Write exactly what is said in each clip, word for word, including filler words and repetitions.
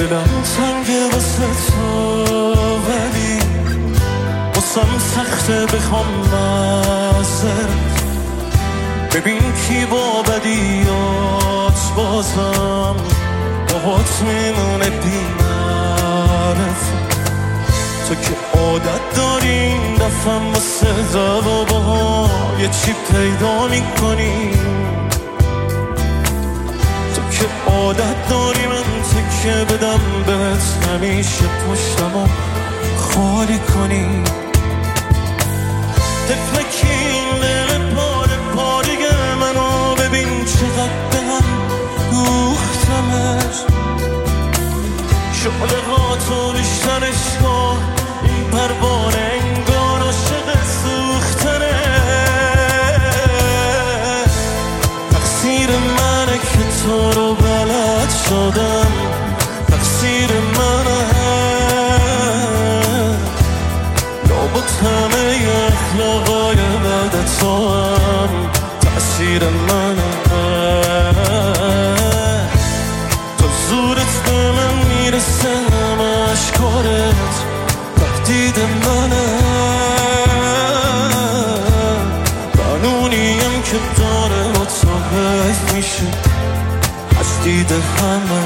دلم تنگه واسه تو ولی واسم سخته بخوام معذرت. ببین کی با بدیات بازم باهات میمونه بی معرفت. تو که عادت داری این دفعه واسه دوا با یه چی پیدا میکنی. تو که عادت داری من تکه بدم بهت همیشه پشتمو خالی کنی. تفلکی این دل پاره پاریگه منو ببین چقدر به هم دوختمش. شعله ها تو بیشترش کن این پروانه انگار عاشق سوختنه. تقصیر منه که تو رو بلد شدم، تقصیر منه. لابد همه اخلاقای بد تو هم تأثیر منه. تو زورت به من میرسه همه اشکارت تهدید منه. قانونیم که داره با تو حیف میشه از دید همه.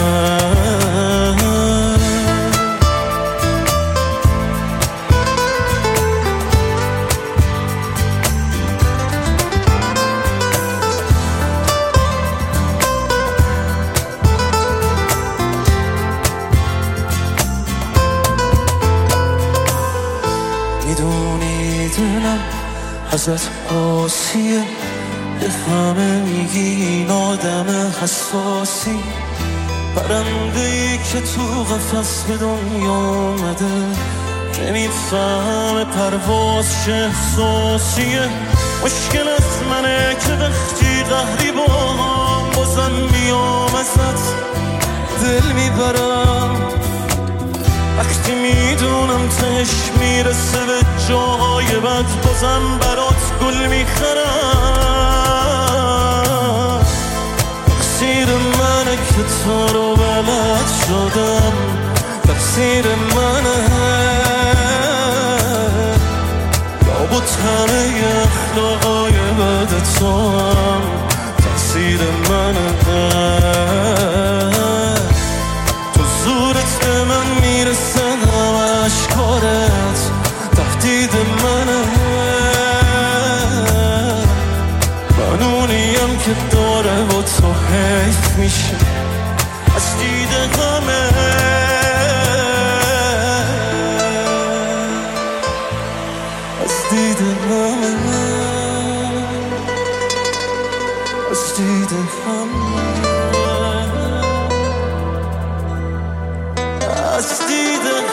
میدونی دلم ازت قاسیه، به همه میگی این آدم حساسی. پرنده‌ای که تو قفس به دنیا آمده نمیفهمه پرواز چه احساسیه. مشکل از منه که وقتی قهری با هم بازم میام ازت دل میبرم. وقتی میدونم تش میرسه به جاهای بد بازم برات گل میخرم. تقصیر منه که تو رو بلد شدم، تقصیر منه. لابد همه اخلاقای بد تو هم تقصیر منه. تو زورت به من میرسه همه اشکارت تهدید منه. قانونیم که داره با تو حیف میشه از دید همه. از دید همه، از دید همه، از دید